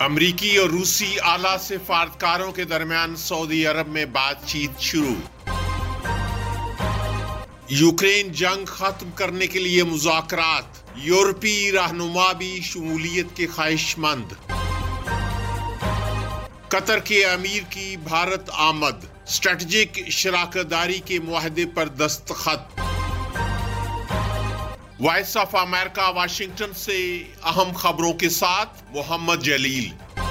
امریکی اور روسی اعلیٰ سفارتکاروں کے درمیان سعودی عرب میں بات چیت شروع۔ یوکرین جنگ ختم کرنے کے لیے مذاکرات، یورپی رہنما بھی شمولیت کے خواہش مند۔ قطر کے امیر کی بھارت آمد، اسٹریٹجک شراکت داری کے معاہدے پر دستخط۔ وائس آف امریکہ واشنگٹن سے اہم خبروں کے ساتھ محمد جلیل۔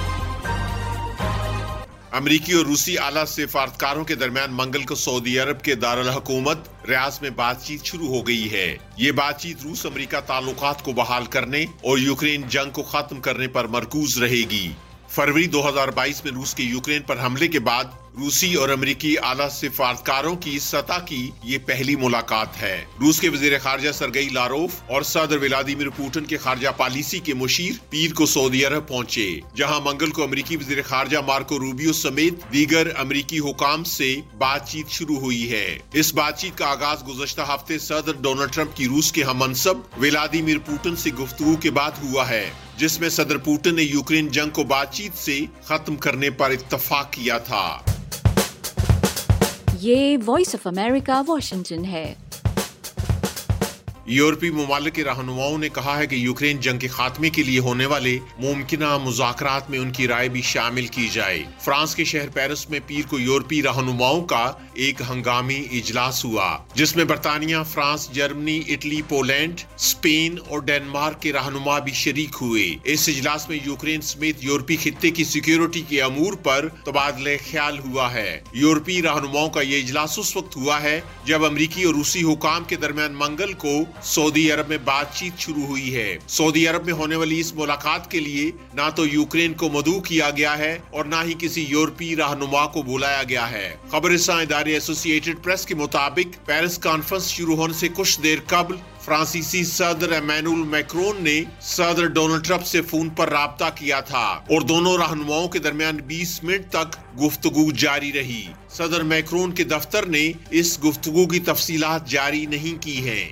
امریکی اور روسی اعلیٰ سفارتکاروں کے درمیان منگل کو سعودی عرب کے دارالحکومت ریاض میں بات چیت شروع ہو گئی ہے۔ یہ بات چیت روس امریکہ تعلقات کو بحال کرنے اور یوکرین جنگ کو ختم کرنے پر مرکوز رہے گی۔ فروری 2022 میں روس کے یوکرین پر حملے کے بعد روسی اور امریکی اعلیٰ سفارتکاروں کی سطح کی یہ پہلی ملاقات ہے۔ روس کے وزیر خارجہ سرگئی لاروف اور صدر ولادیمیر پوٹن کے خارجہ پالیسی کے مشیر پیر کو سعودی عرب پہنچے، جہاں منگل کو امریکی وزیر خارجہ مارکو روبیو سمیت دیگر امریکی حکام سے بات چیت شروع ہوئی ہے۔ اس بات چیت کا آغاز گزشتہ ہفتے صدر ڈونلڈ ٹرمپ کی روس کے ہم منصب ولادیمیر پوٹن سے گفتگو کے بعد ہوا ہے، جس میں صدر پوٹن نے یوکرین جنگ کو بات چیت سے ختم کرنے پر اتفاق کیا تھا۔ یہ وائس آف امریکہ واشنگٹن ہے۔ یورپی ممالک کے رہنماؤں نے کہا ہے کہ یوکرین جنگ کے خاتمے کے لیے ہونے والے ممکنہ مذاکرات میں ان کی رائے بھی شامل کی جائے۔ فرانس کے شہر پیرس میں پیر کو یورپی رہنماؤں کا ایک ہنگامی اجلاس ہوا، جس میں برطانیہ، France, Germany, Italy, Poland, Spain اور ڈنمارک کے رہنما بھی شریک ہوئے۔ اس اجلاس میں یوکرین سمیت یورپی خطے کی سیکیورٹی کے امور پر تبادلہ خیال ہوا ہے۔ یورپی رہنماؤں کا یہ اجلاس اس وقت ہوا ہے جب امریکی اور روسی حکام کے درمیان منگل کو سعودی عرب میں بات چیت شروع ہوئی ہے۔ سعودی عرب میں ہونے والی اس ملاقات کے لیے نہ تو یوکرین کو مدعو کیا گیا ہے اور نہ ہی کسی یورپی رہنما کو بلایا گیا ہے۔ خبر رساں ادارے ایسوسی ایٹڈ پریس کے مطابق پیرس کانفرنس شروع ہونے سے کچھ دیر قبل فرانسیسی صدر ایمانوئل میکرون نے صدر ڈونلڈ ٹرمپ سے فون پر رابطہ کیا تھا اور دونوں رہنماؤں کے درمیان 20 منٹ تک گفتگو جاری رہی۔ صدر میکرون کے دفتر نے اس گفتگو کی تفصیلات جاری نہیں کی ہیں۔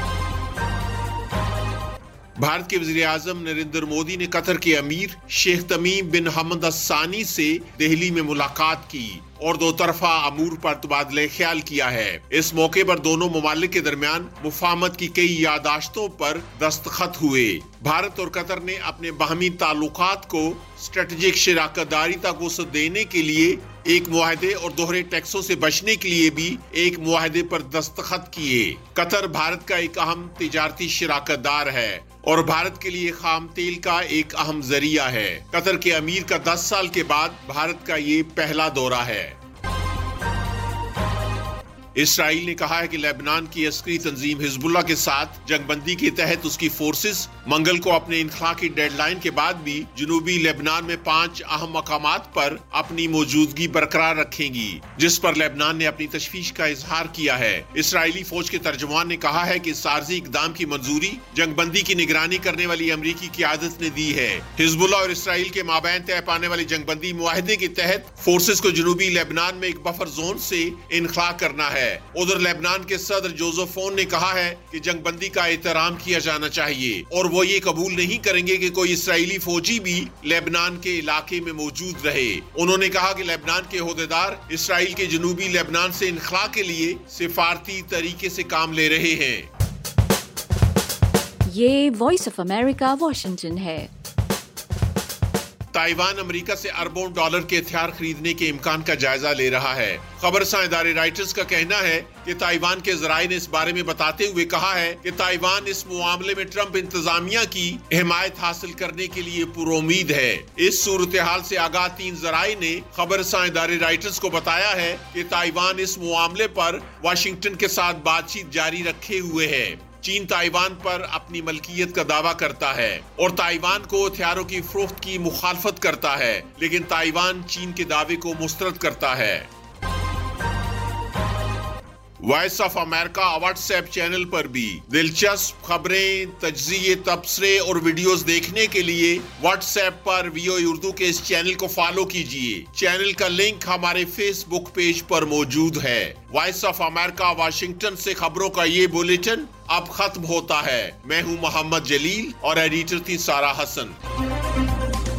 بھارت کے وزیر اعظم نریندر مودی نے قطر کے امیر شیخ تمیم بن حمد الثانی سے دہلی میں ملاقات کی اور دو طرفہ امور پر تبادلہ خیال کیا ہے۔ اس موقع پر دونوں ممالک کے درمیان مفاہمت کی کئی یادداشتوں پر دستخط ہوئے۔ بھارت اور قطر نے اپنے باہمی تعلقات کو اسٹریٹجک شراکت داری تک وسعت دینے کے لیے ایک معاہدے اور دوہرے ٹیکسوں سے بچنے کے لیے بھی ایک معاہدے پر دستخط کیے۔ قطر بھارت کا ایک اہم تجارتی شراکت دار ہے اور بھارت کے لیے خام تیل کا ایک اہم ذریعہ ہے۔ قطر کے امیر کا 10 سال کے بعد بھارت کا یہ پہلا دورہ ہے۔ اسرائیل نے کہا ہے کہ لبنان کی عسکری تنظیم حزب اللہ کے ساتھ جنگ بندی کے تحت اس کی فورسز منگل کو اپنے انخلاء کی ڈیڈ لائن کے بعد بھی جنوبی لبنان میں 5 اہم مقامات پر اپنی موجودگی برقرار رکھیں گی، جس پر لبنان نے اپنی تشویش کا اظہار کیا ہے۔ اسرائیلی فوج کے ترجمان نے کہا ہے کہ اس عارضی اقدام کی منظوری جنگ بندی کی نگرانی کرنے والی امریکی قیادت نے دی ہے۔ حزب اللہ اور اسرائیل کے مابین طے پانے والے جنگ بندی معاہدے کے تحت فورسز کو جنوبی لبنان میں ایک بفر زون سے انخلاء کرنا ہے۔ ادھر لبنان کے صدر جوزف اون نے کہا ہے کہ جنگ بندی کا احترام کیا جانا چاہیے اور وہ یہ قبول نہیں کریں گے کہ کوئی اسرائیلی فوجی بھی لبنان کے علاقے میں موجود رہے۔ انہوں نے کہا کہ لبنان کے عہدیدار اسرائیل کے جنوبی لبنان سے انخلاء کے لیے سفارتی طریقے سے کام لے رہے ہیں۔ یہ وائس آف امریکہ واشنگٹن ہے۔ تائیوان امریکہ سے اربوں ڈالر کے ہتھیار خریدنے کے امکان کا جائزہ لے رہا ہے۔ خبر رساں ادارے رائٹرز کا کہنا ہے کہ تائیوان کے ذرائع نے اس بارے میں بتاتے ہوئے کہا ہے کہ تائیوان اس معاملے میں ٹرمپ انتظامیہ کی حمایت حاصل کرنے کے لیے پر امید ہے۔ اس صورتحال سے آگاہ 3 ذرائع نے خبر رساں ادارے رائٹرز کو بتایا ہے کہ تائیوان اس معاملے پر واشنگٹن کے ساتھ بات چیت جاری رکھے ہوئے ہے۔ چین تائیوان پر اپنی ملکیت کا دعویٰ کرتا ہے اور تائیوان کو ہتھیاروں کی فروخت کی مخالفت کرتا ہے، لیکن تائیوان چین کے دعوے کو مسترد کرتا ہے۔ Voice of America WhatsApp channel پر بھی دلچسپ خبریں، تجزیے، تبصرے اور ویڈیوز دیکھنے کے لیے واٹس ایپ پر VOA اردو کے اس چینل کو فالو کیجیے۔ چینل کا لنک ہمارے فیس بک پیج پر موجود ہے۔ وائس آف امریکہ واشنگٹن سے خبروں کا یہ بلیٹن اب ختم ہوتا ہے۔ میں ہوں محمد جلیل اور ایڈیٹر تھی سارہ حسن۔